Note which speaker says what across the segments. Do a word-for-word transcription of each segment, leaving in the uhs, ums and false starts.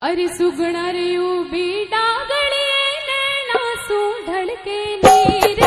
Speaker 1: अरे सुगणा रे उभी डागळी नैना सू ढळके नीर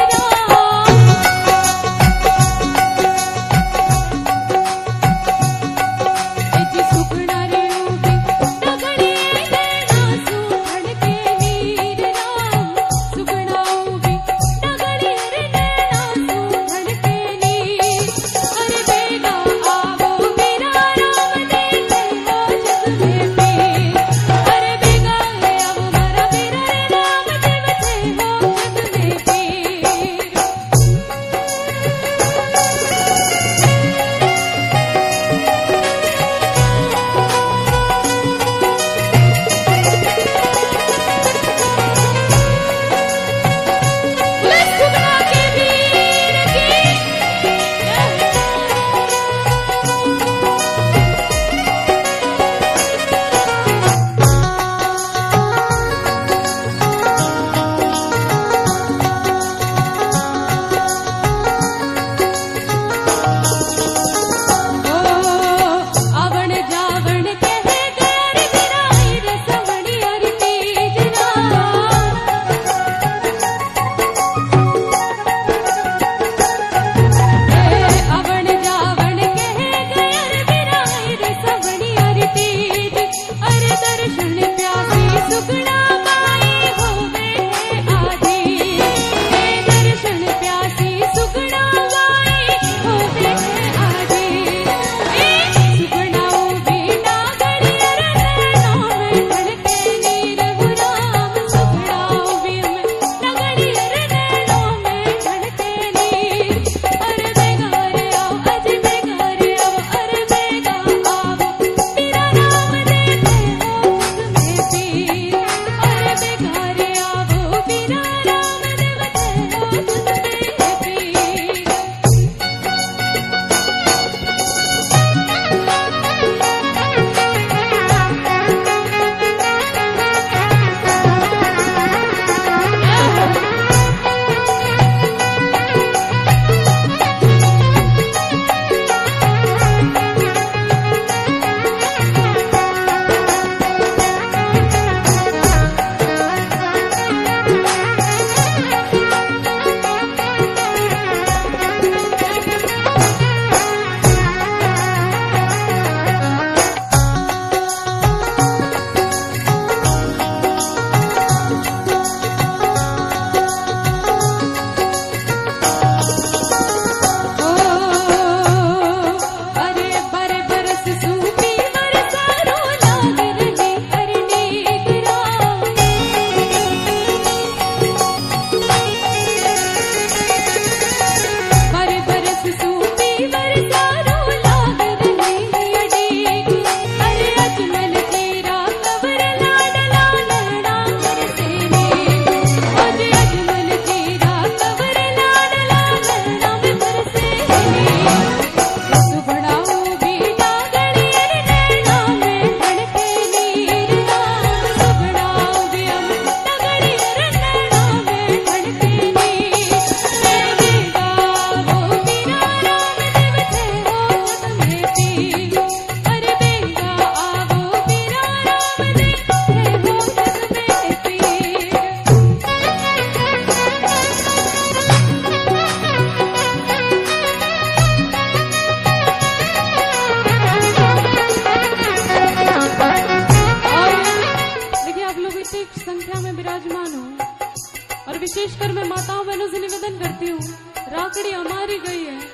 Speaker 1: संख्या में विराजमान हो। और विशेषकर मैं माताओं बहनों से निवेदन करती हूँ, राखड़ी हमारी गई है,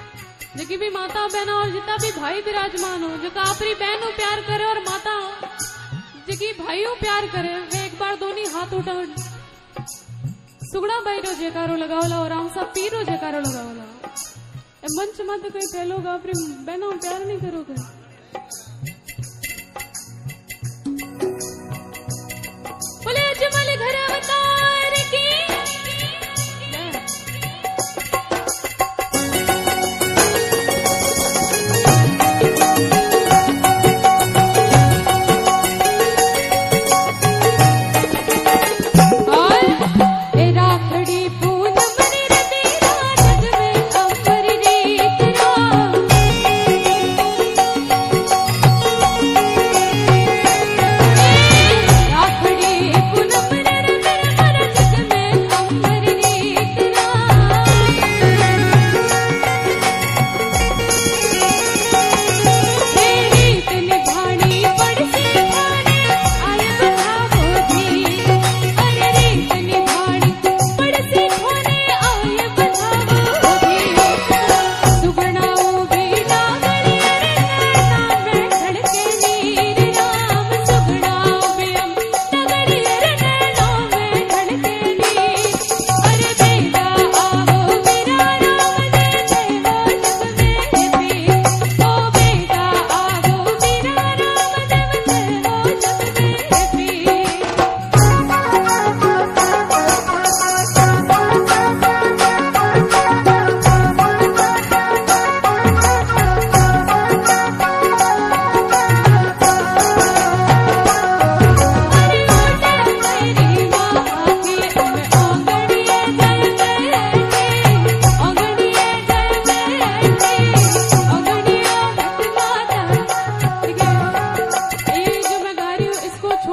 Speaker 1: जो भी माता बहनों और जितना भी भाई विराजमान हो, जो आपरी बहनों प्यार करे और माता जो भाइयों प्यार करे, वे एक बार दोनों हाथ उठा सुगड़ा भाई रो जयकारो लगावला और हम सब पीरो जयकारो लगावला। मंच मत कहीं कह लोग आपरी बहनों प्यार नहीं करोगे। बोले अजमल घर अवतार की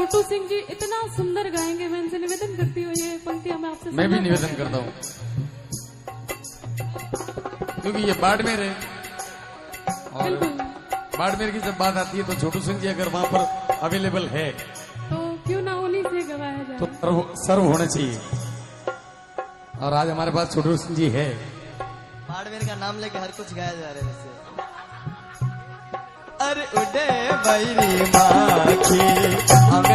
Speaker 1: छोटू सिंह जी इतना सुंदर गाएंगे, मैं इनसे निवेदन करती हूँ ये पंक्तियां मैं आपसे
Speaker 2: मैं भी निवेदन करता हूँ, क्योंकि ये बाड़मेर है और बाड़मेर की जब बात आती है तो छोटू सिंह जी अगर वहां पर अवेलेबल है
Speaker 1: तो क्यों ना उन्हीं से गवाया जाए,
Speaker 2: तो सर्व, सर्व होना चाहिए। और आज हमारे पास छोटू सिंह जी है।
Speaker 3: बाड़मेर का नाम लेके हर कुछ गाया जा रहा है वैसे। अरे उड़े बैरी माखी